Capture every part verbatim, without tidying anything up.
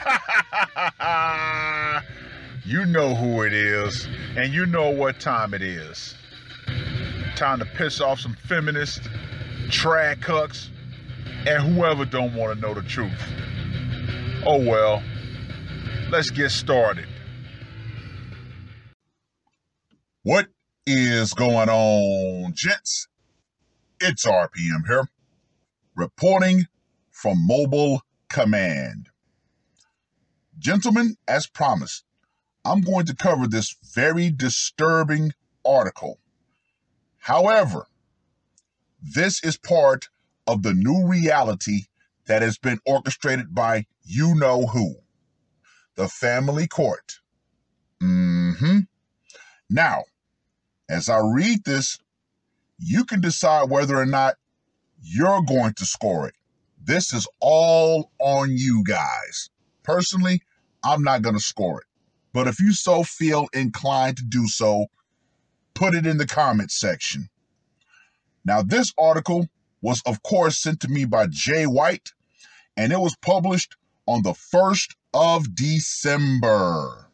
You know who it is, and you know what time it is. Time to piss off some feminists, trad cucks, and whoever don't want to know the truth. Oh well, let's get started. What is going on, gents? It's R P M here, reporting from Mobile Command. Gentlemen, as promised, I'm going to cover this very disturbing article. However, this is part of the new reality that has been orchestrated by you-know-who, the family court. Mm-hmm. Now, as I read this, you can decide whether or not you're going to score it. This is all on you guys. Personally, I'm not going to score it. But if you so feel inclined to do so, put it in the comments section. Now, this article was, of course, sent to me by Jay White, and it was published on the first of December.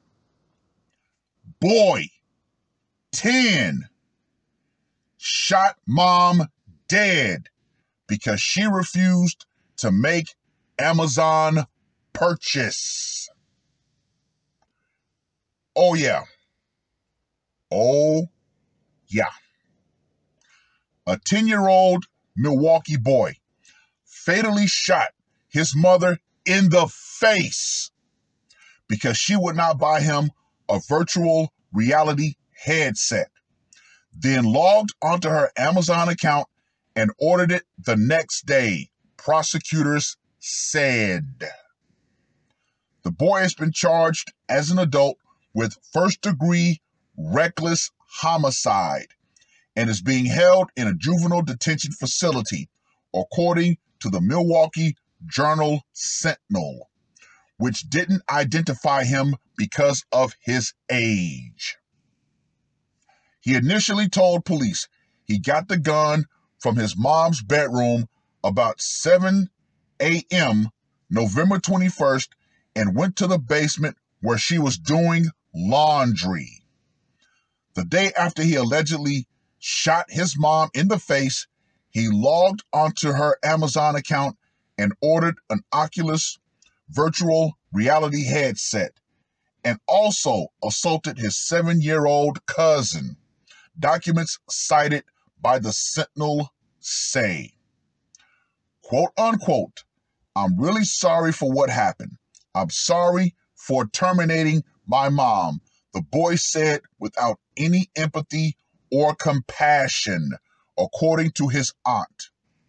Boy, ten, shot mom dead because she refused to make Amazon purchase. Oh, yeah. Oh, yeah. A ten-year-old Milwaukee boy fatally shot his mother in the face because she would not buy him a virtual reality headset, then logged onto her Amazon account and ordered it the next day, prosecutors said. The boy has been charged as an adult with first-degree reckless homicide and is being held in a juvenile detention facility, according to the Milwaukee Journal Sentinel, which didn't identify him because of his age. He initially told police he got the gun from his mom's bedroom about seven a.m. November twenty-first and went to the basement where she was doing laundry. The day after he allegedly shot his mom in the face, he logged onto her Amazon account and ordered an Oculus virtual reality headset, and also assaulted his seven-year-old cousin. Documents cited by the Sentinel say, quote unquote, "I'm really sorry for what happened. I'm sorry for terminating my mom," the boy said without any empathy or compassion, according to his aunt.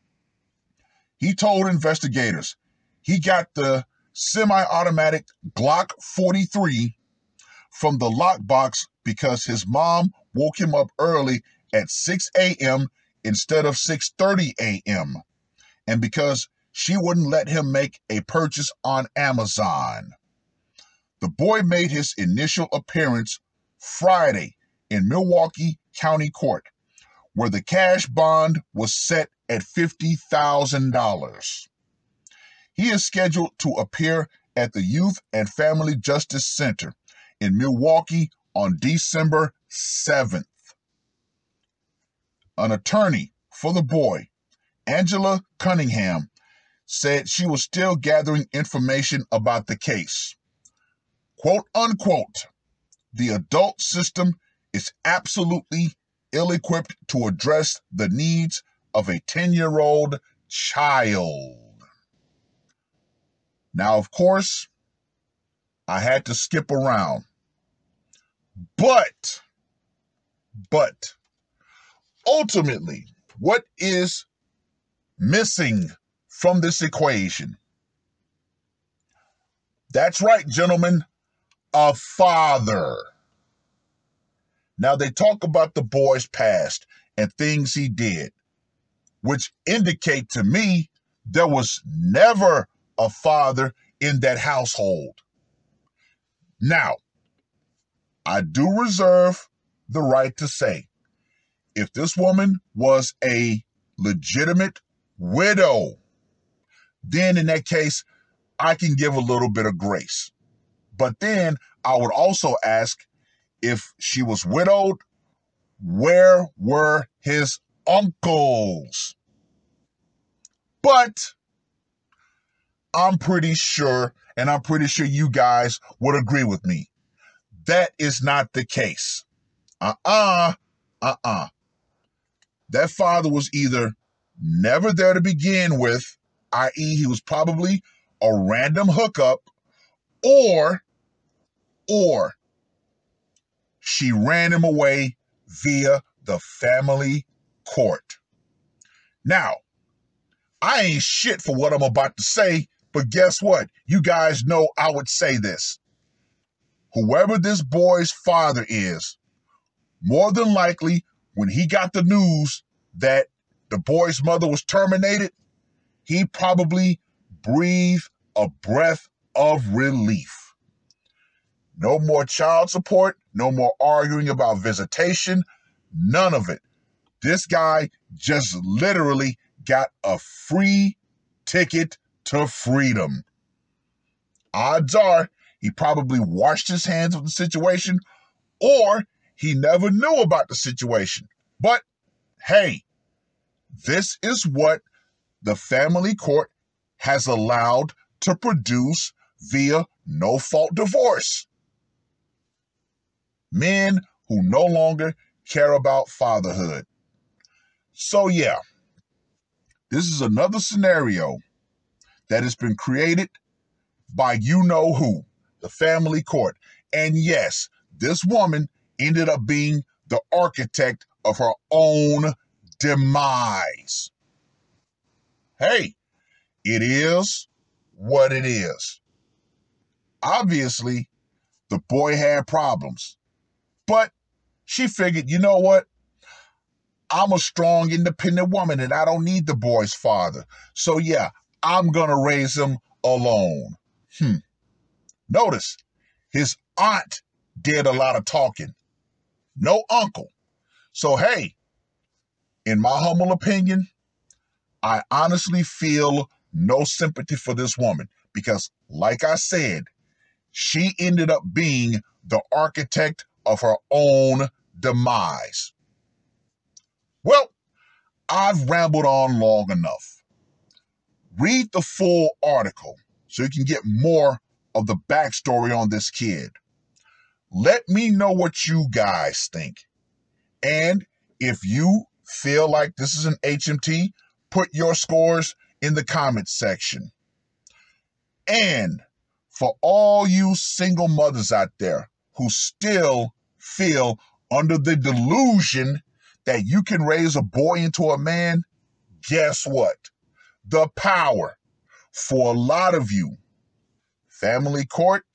He told investigators he got the semi-automatic Glock forty-three from the lockbox because his mom woke him up early at six a.m. instead of six thirty a.m. and because she wouldn't let him make a purchase on Amazon. The boy made his initial appearance Friday in Milwaukee County Court, where the cash bond was set at fifty thousand dollars. He is scheduled to appear at the Youth and Family Justice Center in Milwaukee on December seventh. An attorney for the boy, Angela Cunningham, said she was still gathering information about the case. Quote unquote, "The adult system is absolutely ill-equipped to address the needs of a ten-year-old child." Now, of course, I had to skip around. But, but, ultimately, what is missing from this equation? That's right, gentlemen, a father. Now, they talk about the boy's past and things he did, which indicate to me there was never a father in that household. Now, I do reserve the right to say, if this woman was a legitimate widow, then in that case, I can give a little bit of grace. But then I would also ask, if she was widowed, where were his uncles? But I'm pretty sure, and I'm pretty sure you guys would agree with me, that is not the case. Uh-uh, uh-uh. That father was either never there to begin with, that is he was probably a random hookup, or, or she ran him away via the family court. Now, I ain't shit for what I'm about to say, but guess what? You guys know I would say this. Whoever this boy's father is, more than likely, when he got the news that the boy's mother was terminated, he probably breathed a breath of relief. No more child support, no more arguing about visitation, none of it. This guy just literally got a free ticket to freedom. Odds are he probably washed his hands of the situation, or he never knew about the situation. But hey, this is what the family court has allowed to produce via no-fault divorce. Men who no longer care about fatherhood. So yeah, this is another scenario that has been created by you-know-who, the family court. And yes, this woman ended up being the architect of her own demise. Hey, it is what it is. Obviously, the boy had problems, but she figured, you know what? I'm a strong, independent woman and I don't need the boy's father. So yeah, I'm going to raise him alone. Hmm. Notice, his aunt did a lot of talking. No uncle. So hey, in my humble opinion, I honestly feel no sympathy for this woman because, like I said, she ended up being the architect of her own demise. Well, I've rambled on long enough. Read the full article so you can get more of the backstory on this kid. Let me know what you guys think. And if you feel like this is an H M T, put your scores in the comments section. And for all you single mothers out there who still feel under the delusion that you can raise a boy into a man, guess what? The power for a lot of you, family court,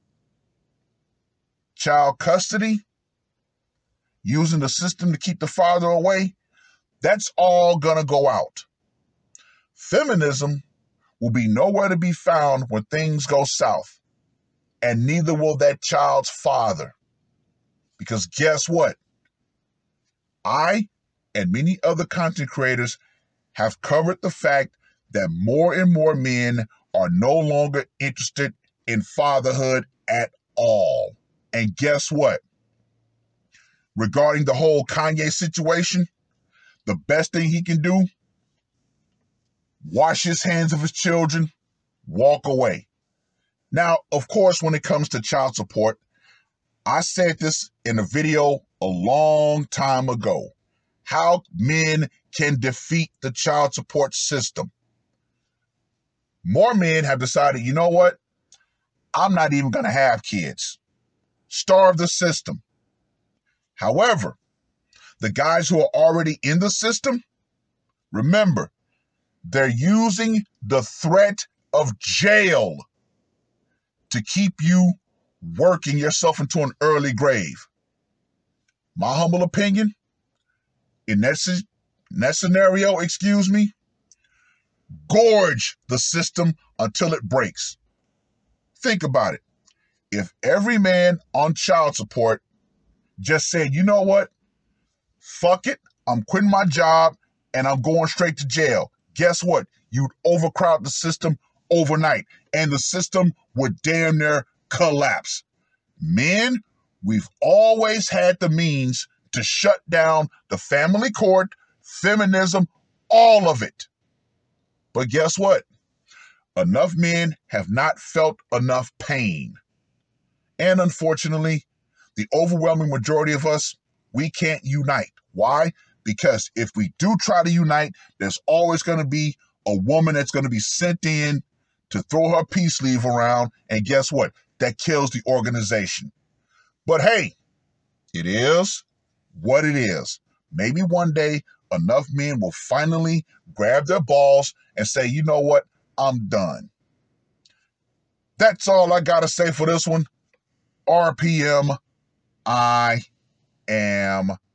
child custody, using the system to keep the father away, that's all gonna go out. Feminism will be nowhere to be found when things go south, and neither will that child's father. Because guess what? I and many other content creators have covered the fact that more and more men are no longer interested in fatherhood at all. And guess what? Regarding the whole Kanye situation, the best thing he can do, wash his hands of his children, walk away. Now, of course, when it comes to child support, I said this in a video a long time ago, how men can defeat the child support system. More men have decided, you know what? I'm not even going to have kids. Starve the system. However, the guys who are already in the system, remember, they're using the threat of jail to keep you working yourself into an early grave. My humble opinion, in that, in that scenario, excuse me, gorge the system until it breaks. Think about it. If every man on child support just said, you know what, fuck it, I'm quitting my job and I'm going straight to jail, guess what? You'd overcrowd the system overnight, and the system would damn near collapse. Men, we've always had the means to shut down the family court, feminism, all of it. But guess what? Enough men have not felt enough pain. And unfortunately, the overwhelming majority of us, we can't unite. Why? Because if we do try to unite, there's always going to be a woman that's going to be sent in to throw her peace leave around. And guess what? That kills the organization. But hey, it is what it is. Maybe one day enough men will finally grab their balls and say, you know what? I'm done. That's all I got to say for this one. R P M, I am